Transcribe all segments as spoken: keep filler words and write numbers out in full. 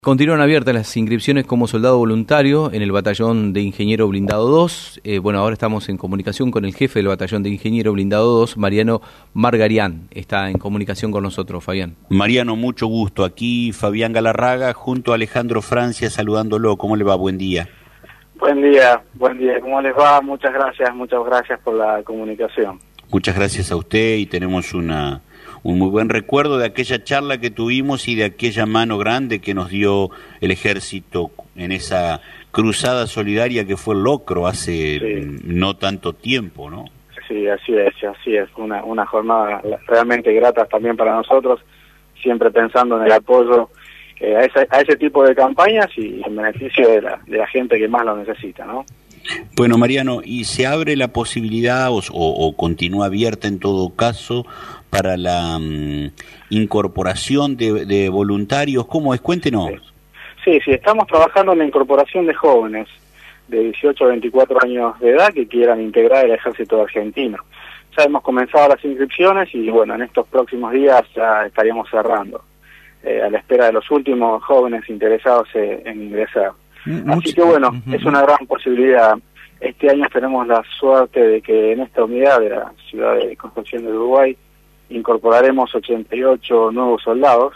Continúan abiertas las inscripciones como soldado voluntario en el batallón de Ingeniero Blindado dos. Eh, bueno, ahora estamos en comunicación con el jefe del batallón de Ingeniero Blindado dos, Mariano Margarián. Está en comunicación con nosotros, Fabián. Mariano, mucho gusto. Aquí Fabián Galarraga junto a Alejandro Francia saludándolo. ¿Cómo le va? Buen día. Buen día, buen día. ¿Cómo les va? Muchas gracias, muchas gracias por la comunicación. Muchas gracias a usted y tenemos una... un muy buen recuerdo de aquella charla que tuvimos y de aquella mano grande que nos dio el ejército en esa cruzada solidaria que fue el Locro hace sí. no tanto tiempo, ¿no? Sí, así es, así es. Una, una jornada realmente grata también para nosotros, siempre pensando en el apoyo eh, a, esa, a ese tipo de campañas y en beneficio de la, de la gente que más lo necesita, ¿no? Bueno, Mariano, ¿y se abre la posibilidad o, o, o continúa abierta en todo caso para la um, incorporación de, de voluntarios? ¿Cómo es? Cuéntenos. Sí, sí, estamos trabajando en la incorporación de jóvenes de dieciocho a veinticuatro años de edad que quieran integrar el ejército argentino. Ya hemos comenzado las inscripciones y bueno, en estos próximos días ya estaríamos cerrando, eh, a la espera de los últimos jóvenes interesados eh, en ingresar. Mucho. Así que bueno, uh-huh. es una gran posibilidad. Este año tenemos la suerte de que en esta unidad de la ciudad de Concepción del Uruguay incorporaremos ochenta y ocho nuevos soldados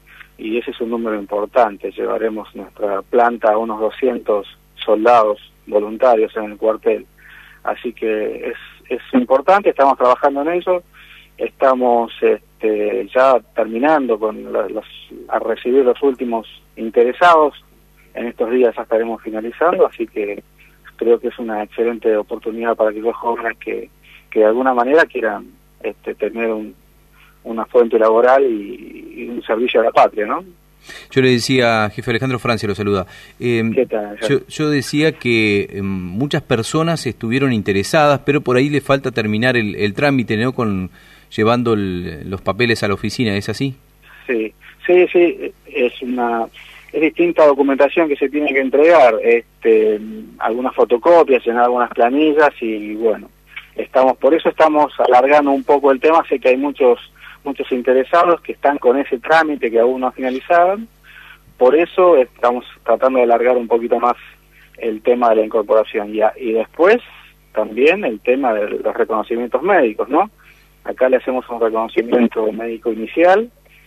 y ese es un número importante. Llevaremos nuestra planta a unos doscientos soldados voluntarios en el cuartel. Así que es, es importante, estamos trabajando en eso, estamos este, ya terminando con la, los, a recibir los últimos interesados. En estos días ya estaremos finalizando, así que creo que es una excelente oportunidad para aquellos jóvenes que, que de alguna manera quieran este, tener un, una fuente laboral y, y un servicio a la patria, ¿no? Yo le decía, jefe Alejandro Francia lo saluda, eh, ¿Qué tal? Yo, yo decía que eh, muchas personas estuvieron interesadas, pero por ahí le falta terminar el, el trámite, ¿no? Con llevando el, los papeles a la oficina, ¿es así? Sí, sí, sí, es una... es distinta documentación que se tiene que entregar, este, algunas fotocopias, llenar algunas planillas y bueno, estamos por eso estamos alargando un poco el tema. Sé que hay muchos muchos interesados que están con ese trámite que aún no ha finalizado, por eso estamos tratando de alargar un poquito más el tema de la incorporación y, a, y después también el tema de los reconocimientos médicos, ¿no? Acá le hacemos un reconocimiento médico inicial,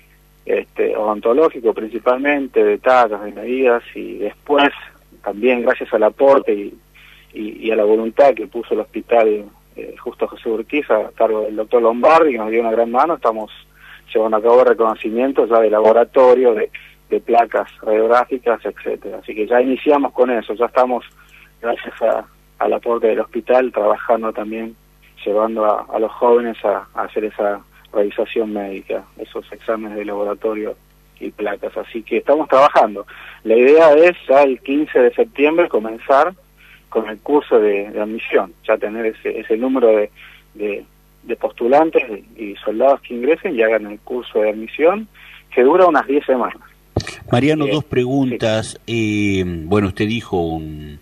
este odontológico principalmente, de tallas, de medidas, y después también gracias al aporte y, y, y a la voluntad que puso el hospital eh, Justo José Urquiza a cargo del doctor Lombardi, que nos dio una gran mano, estamos llevando a cabo reconocimientos ya de laboratorio, de, de placas radiográficas, etcétera. Así que ya iniciamos con eso, ya estamos gracias a, al aporte del hospital trabajando también, llevando a, a los jóvenes a, a hacer esa revisación médica, esos exámenes de laboratorio y placas, así que estamos trabajando. La idea es ya el quince de septiembre comenzar con el curso de, de admisión, ya tener ese, ese número de, de, de postulantes y soldados que ingresen y hagan el curso de admisión, que dura unas diez semanas. Mariano, eh, dos preguntas. Sí. Eh, bueno, usted dijo un,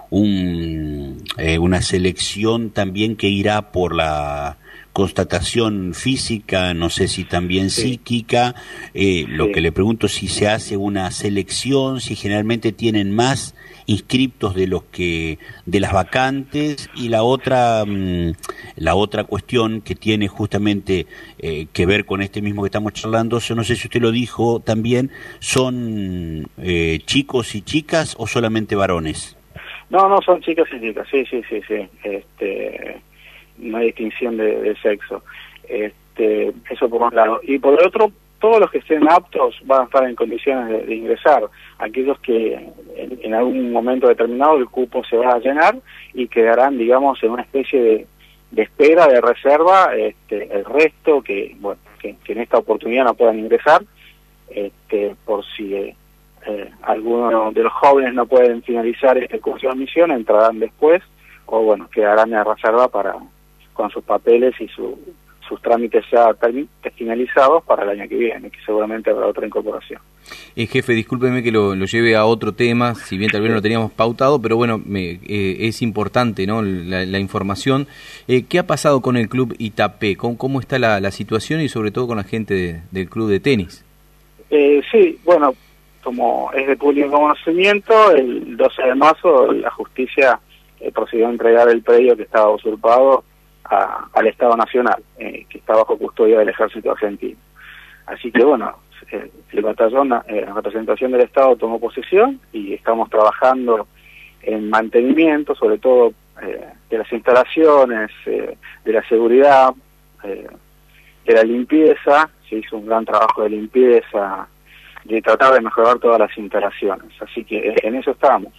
un eh, una selección también que irá por la constatación física, no sé si también sí. psíquica, eh, sí. lo que le pregunto si se hace una selección, si generalmente tienen más inscriptos de los que de las vacantes, y la otra mmm, la otra cuestión que tiene justamente eh, que ver con este mismo que estamos charlando, yo no sé si usted lo dijo también, ¿son eh, chicos y chicas o solamente varones? No, no, son chicos y chicas, sí, sí, sí, sí, este... no hay distinción de, de sexo, este, eso por un lado. Y por el otro, todos los que estén aptos van a estar en condiciones de, de ingresar. Aquellos que en, en algún momento determinado el cupo se va a llenar y quedarán, digamos, en una especie de, de espera, de reserva, este, el resto que, bueno, que, que en esta oportunidad no puedan ingresar, este, por si eh, eh, alguno de los jóvenes no pueden finalizar este curso de admisión, entrarán después o bueno, quedarán en reserva para con sus papeles y su, sus trámites ya finalizados para el año que viene, que seguramente habrá otra incorporación. Eh, jefe, discúlpeme que lo, lo lleve a otro tema, si bien tal vez no lo teníamos pautado, pero bueno, me, eh, es importante, ¿no? la, la información. Eh, ¿Qué ha pasado con el club Itapé? ¿Cómo, cómo está la, la situación y sobre todo con la gente de, del club de tenis? Eh, sí, bueno, como es de público conocimiento, el doce de marzo la justicia eh, procedió a entregar el predio que estaba usurpado a, al Estado Nacional, eh, que está bajo custodia del Ejército Argentino. Así que bueno, eh, el batallón, eh, la representación del Estado tomó posesión y estamos trabajando en mantenimiento, sobre todo eh, de las instalaciones, eh, de la seguridad, eh, de la limpieza. Se hizo un gran trabajo de limpieza, de tratar de mejorar todas las instalaciones, así que en eso estamos.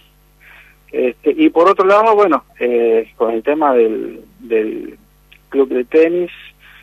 Este, y por otro lado, bueno, eh, con el tema del, del club de tenis,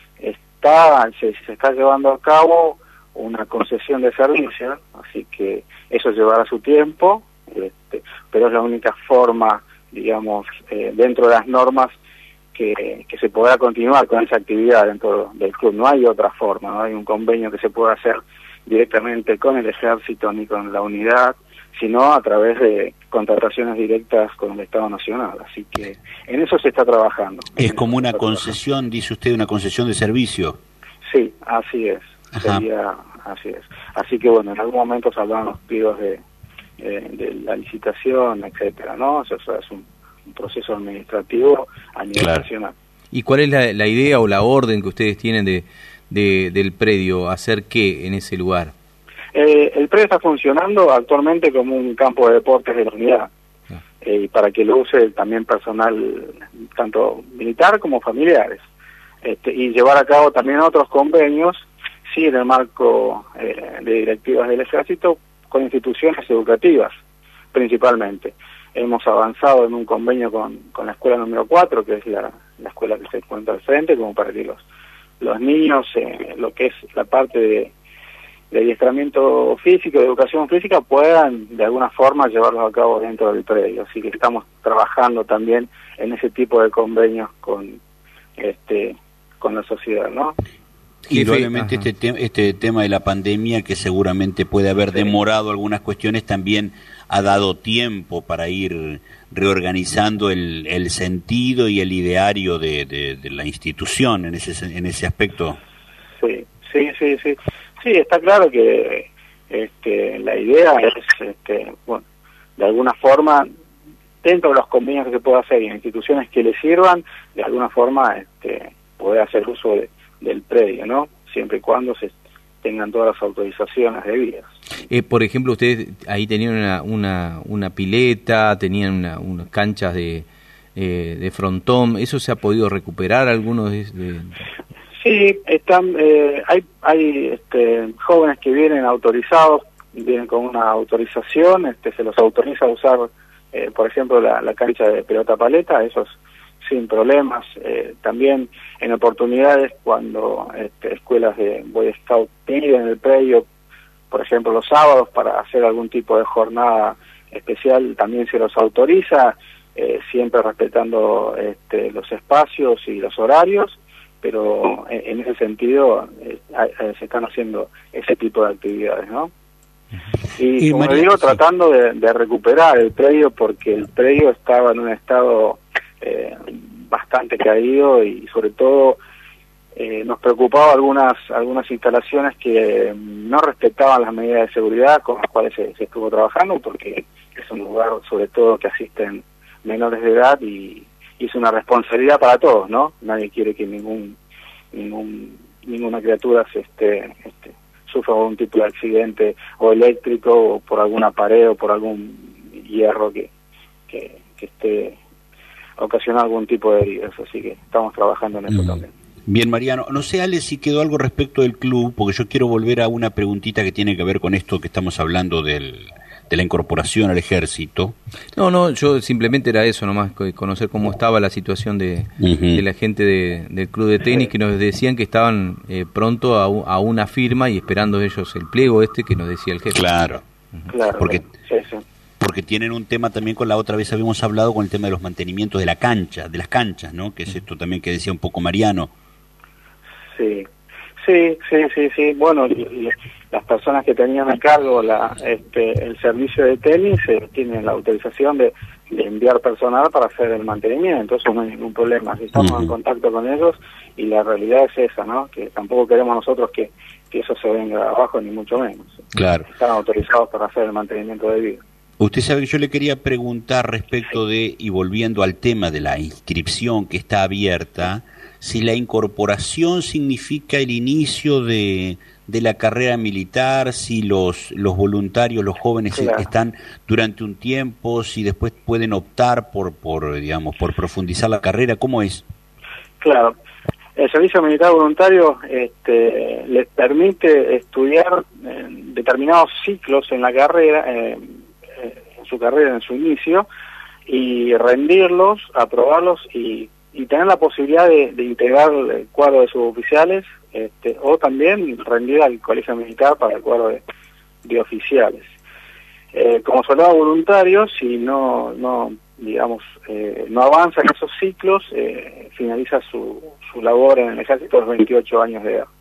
está se, se está llevando a cabo una concesión de servicio, así que eso llevará su tiempo, este, pero es la única forma, digamos, eh, dentro de las normas que, que se podrá continuar con esa actividad dentro del club. No hay otra forma, no hay un convenio que se pueda hacer directamente con el ejército ni con la unidad, sino a través de contrataciones directas con el Estado Nacional. Así que en eso se está trabajando. Es como una concesión, dice usted, una concesión de servicio. Sí, así es. Ajá. Sería, así es. Así que bueno, en algún momento saldrán los pliegos de, eh, de la licitación, etcétera, ¿no? Eso, eso es un, un proceso administrativo a nivel claro. nacional. ¿Y cuál es la, la idea o la orden que ustedes tienen de, de del predio? ¿Hacer qué en ese lugar? Eh, el predio está funcionando actualmente como un campo de deportes de la unidad, ah. eh, y para que lo use también personal, tanto militar como familiares, este, y llevar a cabo también otros convenios, sí, en el marco eh, de directivas del ejército, con instituciones educativas, principalmente. Hemos avanzado en un convenio con, con la escuela número cuatro, que es la, la escuela que se encuentra al frente, como para que los, los niños, eh, lo que es la parte de de adiestramiento físico, de educación física, puedan de alguna forma llevarlos a cabo dentro del predio. Así que estamos trabajando también en ese tipo de convenios con este con la sociedad, ¿no? Y probablemente este, te este tema de la pandemia, que seguramente puede haber sí. demorado algunas cuestiones, también ha dado tiempo para ir reorganizando el, el sentido y el ideario de, de, de la institución en ese en ese aspecto. Sí, sí, sí, sí. Sí, está claro que este, la idea es, este, bueno, de alguna forma, dentro de los convenios que se pueda hacer y en instituciones que le sirvan, de alguna forma este, poder hacer uso de, del predio, ¿no? Siempre y cuando se tengan todas las autorizaciones debidas. Eh, por ejemplo, ustedes ahí tenían una, una, una pileta, tenían una, unas canchas de, eh, de frontón, ¿eso se ha podido recuperar algunos de...? de... Sí, están, eh, hay, hay este, jóvenes que vienen autorizados, vienen con una autorización, este, se los autoriza a usar, eh, por ejemplo, la, la cancha de pelota paleta, esos sin problemas. Eh, también en oportunidades cuando este, escuelas de Boy Scout piden el predio, por ejemplo, los sábados para hacer algún tipo de jornada especial, también se los autoriza, eh, siempre respetando este, los espacios y los horarios. Pero en ese sentido eh, se están haciendo ese tipo de actividades, ¿no? Y, y como María, digo, sí. tratando de, de recuperar el predio, porque el predio estaba en un estado eh, bastante caído y sobre todo eh, nos preocupaba algunas algunas instalaciones que no respetaban las medidas de seguridad con las cuales se, se estuvo trabajando, porque es un lugar sobre todo que asisten menores de edad y y es una responsabilidad para todos, ¿no? Nadie quiere que ningún ningún ninguna criatura se esté este, sufra algún tipo de accidente o eléctrico o por alguna pared o por algún hierro que que, que esté ocasionando algún tipo de heridas, así que estamos trabajando en eso mm. también. Bien, Mariano, no sé, Ale, si quedó algo respecto del club, porque yo quiero volver a una preguntita que tiene que ver con esto que estamos hablando del de la incorporación al ejército. No, no, yo simplemente era eso nomás, conocer cómo estaba la situación de, uh-huh. de la gente de, del club de tenis, que nos decían que estaban eh, pronto a, a una firma y esperando ellos el pliego este que nos decía el jefe. Claro, uh-huh. claro porque, sí, sí. porque tienen un tema también, con la otra vez habíamos hablado con el tema de los mantenimientos de la cancha, de las canchas, ¿no? Que es esto también que decía un poco Mariano. Sí. Sí, sí, sí, sí. Bueno, y, y las personas que tenían a cargo la, este, el servicio de tenis eh, tienen la autorización de, de enviar personal para hacer el mantenimiento, eso no hay ningún problema. Si estamos uh-huh. en contacto con ellos, y la realidad es esa, ¿no? Que tampoco queremos nosotros que, que eso se venga abajo, ni mucho menos. Claro. Están autorizados para hacer el mantenimiento debido. Usted sabe que yo le quería preguntar respecto de, y volviendo al tema de la inscripción que está abierta, si la incorporación significa el inicio de, de la carrera militar, si los, los voluntarios, los jóvenes claro. están durante un tiempo, si después pueden optar por, por, digamos, por profundizar la carrera, ¿cómo es? Claro. El servicio militar voluntario este, les permite estudiar eh, determinados ciclos en la carrera, eh, en su carrera, en su inicio, y rendirlos, aprobarlos y, y tener la posibilidad de, de integrar el cuadro de suboficiales, este, o también rendir al colegio militar para el cuadro de, de oficiales. Eh, como soldado voluntario, si no, no digamos, eh, no avanza en esos ciclos, eh, finaliza su, su labor en el ejército a los veintiocho años de edad.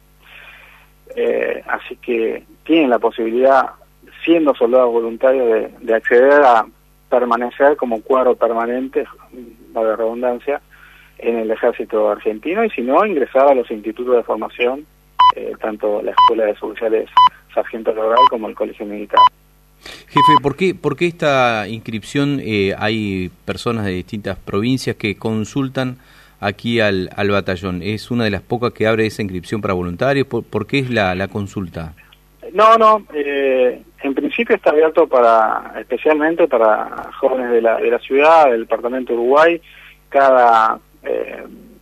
Eh, así que tienen la posibilidad, siendo soldados voluntarios, de, de acceder a permanecer como cuadro permanente, valga la redundancia, en el ejército argentino, y si no, ingresar a los institutos de formación, eh, tanto la Escuela de Suboficiales Sargento Laboral como el Colegio Militar. Jefe, ¿por qué, por qué esta inscripción? Eh, hay personas de distintas provincias que consultan aquí al, al batallón. ¿Es una de las pocas que abre esa inscripción para voluntarios? ¿Por, por qué es la, la consulta? No, no, eh, en principio está abierto para, especialmente para jóvenes de la, de la ciudad, del departamento de Uruguay. Cada, eh,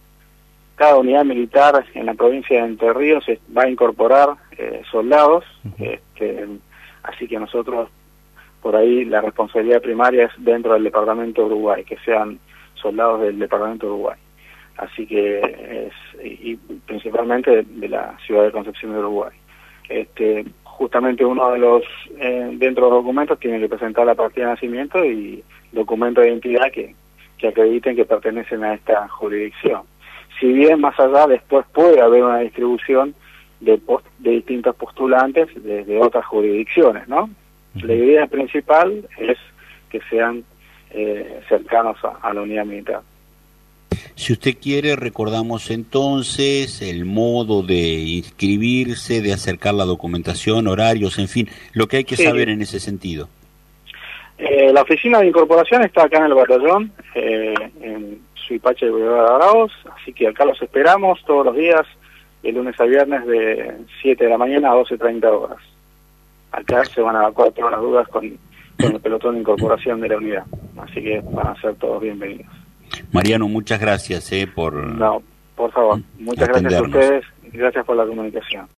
cada unidad militar en la provincia de Entre Ríos va a incorporar eh, soldados, uh-huh. este, así que nosotros, por ahí, la responsabilidad primaria es dentro del departamento de Uruguay, que sean soldados del departamento de Uruguay. Así que es, y, y principalmente de, de la ciudad de Concepción de Uruguay. Este, justamente uno de los, eh, dentro de los documentos, tiene que presentar la partida de nacimiento y documento de identidad que, que acrediten que pertenecen a esta jurisdicción. Si bien más allá después puede haber una distribución de, post, de distintos postulantes desde de otras jurisdicciones, ¿no? La idea principal es que sean eh, cercanos a, a la unidad militar. Si usted quiere, recordamos entonces el modo de inscribirse, de acercar la documentación, horarios, en fin, lo que hay que sí. saber en ese sentido. Eh, la oficina de incorporación está acá en el batallón, eh, en Suipacha y Boulevard de Arauz, así que acá los esperamos todos los días, de lunes a viernes, de siete de la mañana a doce treinta horas. Acá se van a evacuar todas las dudas con, con el pelotón de incorporación de la unidad, así que van a ser todos bienvenidos. Mariano, muchas gracias eh, por... No, por favor, muchas atendernos. Gracias a ustedes y gracias por la comunicación.